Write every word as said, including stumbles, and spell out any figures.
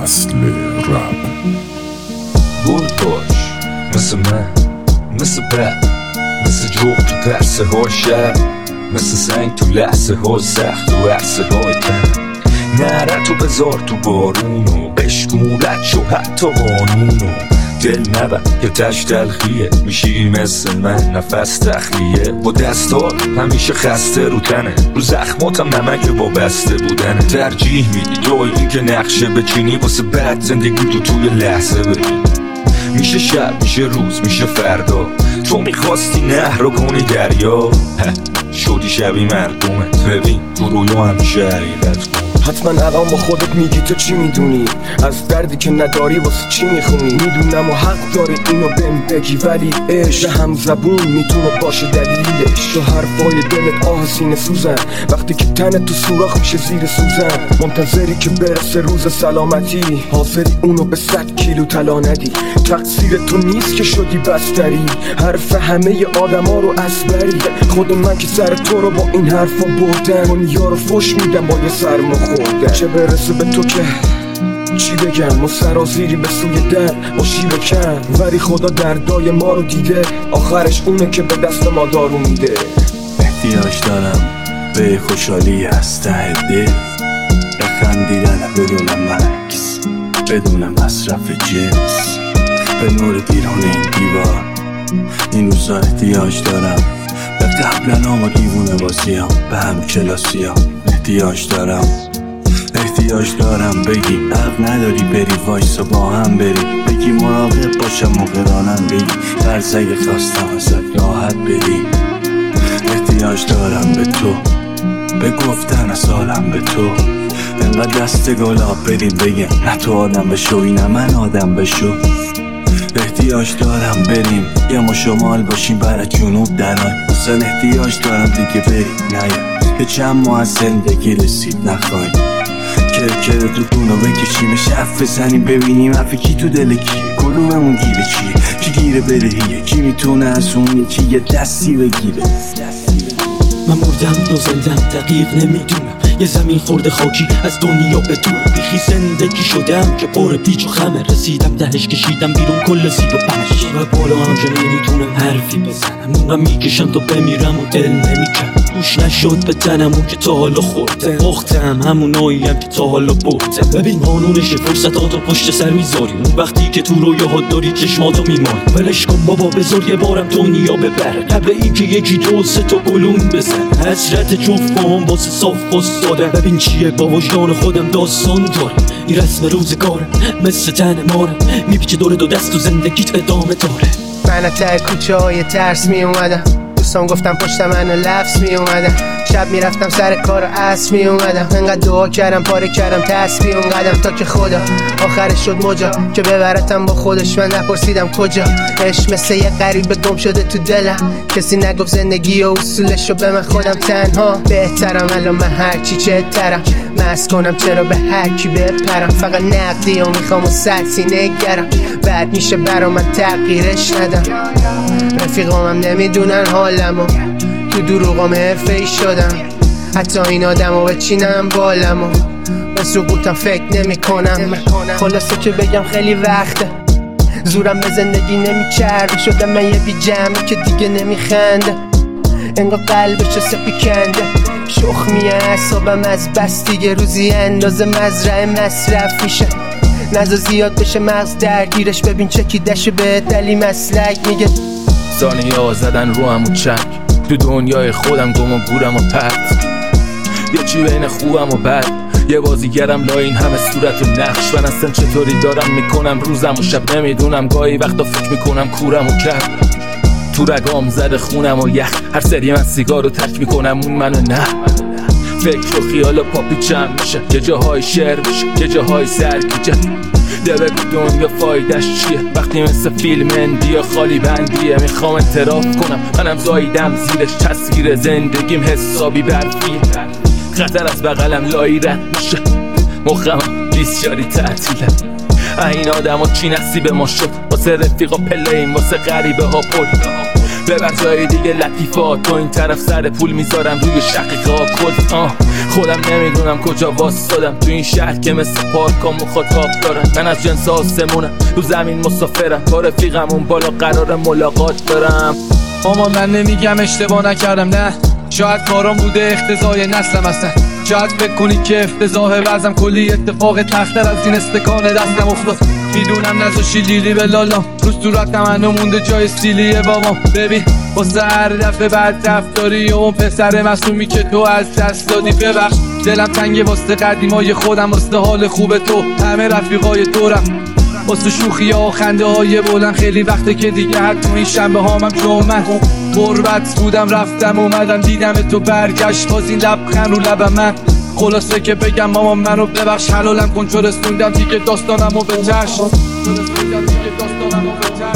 اصل رپ. برد باش مثل من، مثل بد، مثل جوق تو پرسه های شب، مثل سنگ تو لحظه های سخت و عرصه های تن. نره تو بذار تو بارونو، بشکولت شو حتی قانونو. دل نبر که تش تلخیه، میشی مثل من نفس تخلیه. با دستات همیشه خسته رو تنه، رو زخماتم نمک وابسته بودنه. ترجیح میدی جای این که نقشه بچینی واسه بعد زندگی تو توی لحظه ببین. میشه شب، میشه روز، میشه فردا، تو میخواستی نهر رو کنی دریا. شدی شبی مردمت، ببین تو رویا همیشه حقیقت کن. حتما الان با خودت میگی تو چی میدونی، از دردی که نداری واسه چی میخونی. میدونم و حق داری اینو بهم بگی، ولی عشق هم زبون میتونه باشه دلیلش. تو حرفای دلت آه سینه سوزن، وقتی که تنت تو سوراخ میشه زیر سوزن. منتظری که برسه روز سلامتی، حاضری اونو به صد کیلو طلا ندی. تقصیر تو نیست که شدی بستری، حرف همه آدما رو اسبری. خود من که سر تو رو با این حرفا بردم، دنیا رو فش میدم با یه سرما خوردن. چه برسه به تو که چی بگم، ما سرازیری به سوی در باشی بکن. ولی خدا دردای ما رو دیده، آخرش اونه که به دست ما دارو میده. احتیاج دارم به خوشحالی از ته دل، بخندیدن بدون مکس، بدون مصرف جنس، به نور بیرون این دیوار. این روزا احتیاج دارم به قبلنام و دیوونه بازیام، به هم کلاسیام. احتیاج دارم احتیاج دارم بگی حق نداری بری، وایسا با هم بریم. بگی مراقب باشم موقع رانم، بگی قرض اگه خواستم ازت راحت بدی. احتیاج دارم به تو، به گفتن از حالم به تو. انقدر دست گلاب بریم بگیم نه تو آدم بشو، اینم من آدم بشو. احتیاج دارم بریم یه ما شمال باشیم برای جنوب دران. اصلا احتیاج دارم دیگه بریم نیا که چند ماه از زندگی رسید نخواهیم. کرکر تو دونو بکشیم، شف بزنیم ببینیم حرف کی تو دل کیه، کدوممون گیره چیه، کی گیره بدهیه، کی میتونه از اون یکی یه دستی بگیره. من مردم و زندم دقیق نمیدونم، یه زمین خورده خاکی از دنیا بدونم. بیخی زندگی شدم که پر پیچ و خمه، رسیدم دهش کشیدم بیرون کل زیر و بمش. و بالا هم که نمیتونم حرفی بزنم، اونم میکشم تا بمیرم و دل نمیکنم. گوش نشد به تنم اون که تا حالا خوردم، باختم همونایی هم که تا حالا بردم. ببین قانونش فرصتاتو پشت سر میذاری، اون وقتی که تو رویاهات داری چشماتو میمانی. ولش کن بابا بذار یه بارم دنیا ببره، قبل این که یکی دو سه تا گلون بزن. حسرت جفت با هم واسه صاف دادم. ببین چیه با وجدان خودم داستان دارم، این رسم روزگارم مثل تن مارم، میپیچه دور دو دست و زندگیت ادامه داره. من ته کوچه های ترس می اومدم، دوستان گفتم پشت منو لفظ می اومدم. شب میرفتم سر کار و عصر می اومدم، انقدر دعا کردم پاره کردم تسبیح اون قدم تا که خدا آخرش شد مجا که ببرتم با خودش. من نپرسیدم کجا، عشق مثل یه غریب گم شده تو دلم. کسی نگفت زندگی و اصولشو به من، خودم تنها بهترم. الان من هرچی چه ترم مست کنم، چرا به هرکی بپرم. فقط نقدی و میخوام و سر سینه گرم، بعد میشه برا من تغییرش ندم. رفیقامم نمیدونن حالمو، تو دروغام حرفه‌ای شدم. حتی این آدمو بچینم بالمو، به سقوطم فکر نمی کنم. خلاصه که بگم خیلی وقته زورم به زندگی نمیچرده، شدم من یه بی جمعی که دیگه نمیخنده. انگار قلبشو سپی کنده، شخ میه اعصابم از بس دیگه. روزی اندازه مزرعه مصرف میشه، نزا زیاد بشه مغز درگیرش. ببین چکیدش به دلی مسلک میگه ثانیه ها زدن رو هم و چک، تو دنیای خودم گم و گورم و پرد. یه چی بین خوبم و بد، یه بازیگرم لا این همه صورت و نقش. من اصلا چطوری دارم میکنم روزم و شب نمیدونم. گاهی وقتا فکر میکنم کورم و کرد، تو رگام زده خونم و یخ. هر سری من سیگار رو ترک میکنم اون منو نه. فکر و خیال و پاپی چم میشه، یه جاهای شعر میشه یه جاهای سرگیجه. ده بگو دنیا فایدش چیه وقتی مثل فیلم اندیا خالی بندیه. میخوام اعتراف کنم منم زاییدم زیرش، تصویر زندگیم حسابی برفیه. خطر از بغلم لایی رد میشه، مخم بیسیاری تعطیله. این آدم ها چی نصیب ما شد، واسه رفیقا پلیم واسه غریبه ها پل. ببر جای دیگه لطیفات، تو این طرف سر پول میذارم روی شقیقات. خود آه خودم نمیدونم کجا واسادم تو این شهر که مثل پارکا مخاطب دارم. من از جنس آسمونم رو زمین مسافرم، با رفیقم اون بالا قرار ملاقات دارم. ماما من نمیگم اشتباه نکردم، نه شاید کارام بوده اختزای نسلم هستن. شاید فکر کنی که افتضاح وزم کلی اتفاق تختر از این استکان دستم افتاد. میدونم نذاشی لیلی به لالام رو صورتم هنو مونده جای سیلی بابام. ببین واسه هر دفعه بعد رفتاری و اون پسر معصومی که تو از دست دادی ببخش. دلم تنگه واسه قدیمای خودم، واسه حال خوب تو همه رفیقای دورم، واسه شوخی ها و خنده های بلند. خیلی وقته که دیگه حتی این شنبه هامم جمعه غربت بودم رفتم اومدم دیدم تو برگشت باز این لبخند رو لبم. من خلاصه که بگم ماما منو ببخش، حلالم کن چو رسوندم دیگه داستانمو به چشم.